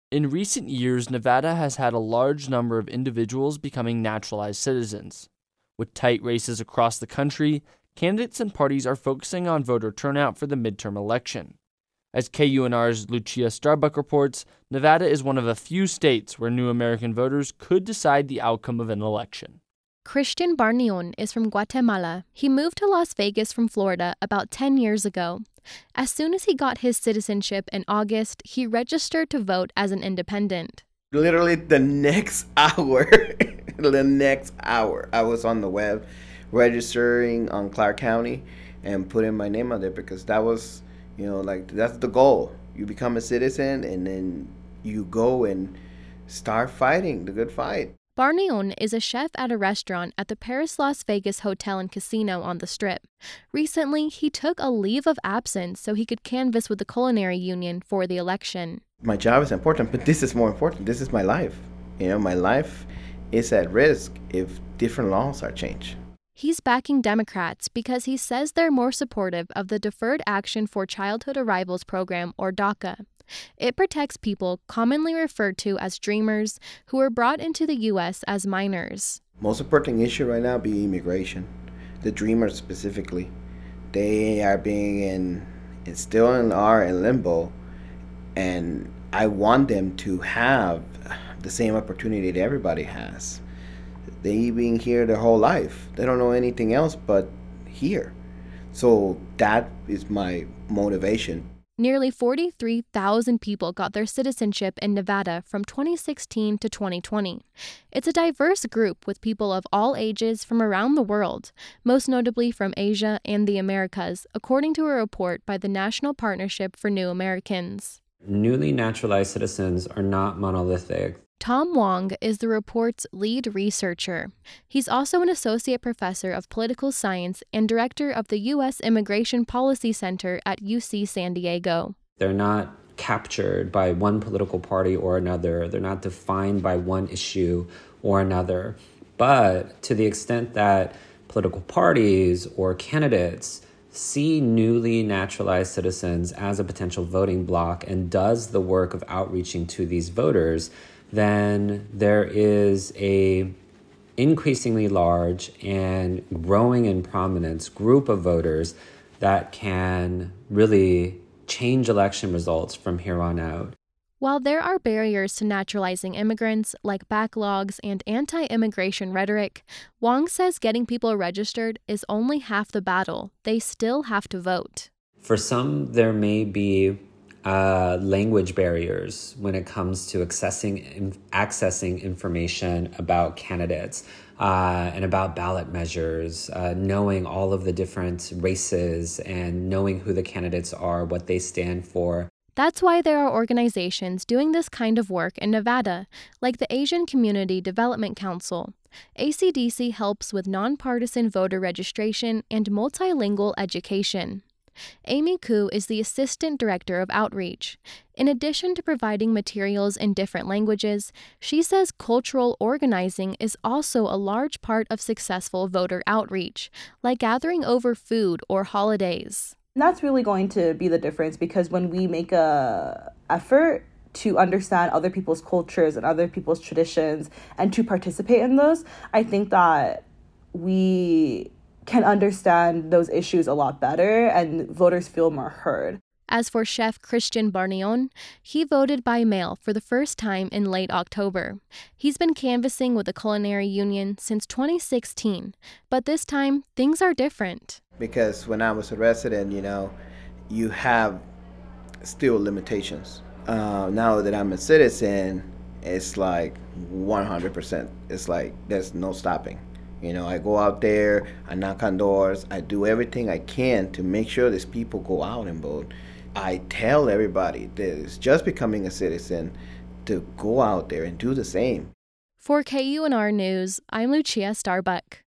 In recent years, Nevada has had a large number of individuals becoming naturalized citizens. With tight races across the country, candidates and parties are focusing on voter turnout for the midterm election. As KUNR's Lucia Starbuck reports, Nevada is one of a few states where new American voters could decide the outcome of an election. Christian Barnion is from Guatemala. He moved to Las Vegas from Florida about 10 years ago. As soon as he got his citizenship in August, he registered to vote as an independent. Literally the next hour, I was on the web registering on Clark County and putting my name on there because that was, that's the goal. You become a citizen and then you go and start fighting the good fight. Barnion is a chef at a restaurant at the Paris Las Vegas Hotel and Casino on the Strip. Recently, he took a leave of absence so he could canvass with the Culinary Union for the election. My job is important, but this is more important. This is my life. My life is at risk if different laws are changed. He's backing Democrats because he says they're more supportive of the Deferred Action for Childhood Arrivals program, or DACA. It protects people commonly referred to as dreamers who were brought into the U.S. as minors. Most important issue right now be immigration. The dreamers specifically. They are being still are in limbo, and I want them to have the same opportunity that everybody has. They've been here their whole life. They don't know anything else but here. So that is my motivation. Nearly 43,000 people got their citizenship in Nevada from 2016 to 2020. It's a diverse group with people of all ages from around the world, most notably from Asia and the Americas, according to a report by the National Partnership for New Americans. Newly naturalized citizens are not monolithic. Tom Wong is the report's lead researcher. He's also an associate professor of political science and director of the U.S. Immigration Policy Center at UC San Diego. They're not captured by one political party or another. They're not defined by one issue or another. But to the extent that political parties or candidates see newly naturalized citizens as a potential voting bloc and does the work of outreaching to these voters, then there is a increasingly large and growing in prominence group of voters that can really change election results from here on out. While there are barriers to naturalizing immigrants, like backlogs and anti-immigration rhetoric, Wong says getting people registered is only half the battle. They still have to vote. For some, there may be language barriers when it comes to accessing information about candidates and about ballot measures, knowing all of the different races and knowing who the candidates are, what they stand for. That's why there are organizations doing this kind of work in Nevada, like the Asian Community Development Council. ACDC helps with nonpartisan voter registration and multilingual education. Amy Koo is the Assistant Director of Outreach. In addition to providing materials in different languages, she says cultural organizing is also a large part of successful voter outreach, like gathering over food or holidays. That's really going to be the difference, because when we make a effort to understand other people's cultures and other people's traditions and to participate in those, I think that we can understand those issues a lot better and voters feel more heard. As for Chef Christian Barnion, he voted by mail for the first time in late October. He's been canvassing with the Culinary Union since 2016, but this time things are different. Because when I was a resident, you have still limitations. Now that I'm a citizen, it's like 100%. It's like there's no stopping. I go out there, I knock on doors, I do everything I can to make sure these people go out and vote. I tell everybody that is just becoming a citizen to go out there and do the same. For KUNR News, I'm Lucia Starbuck.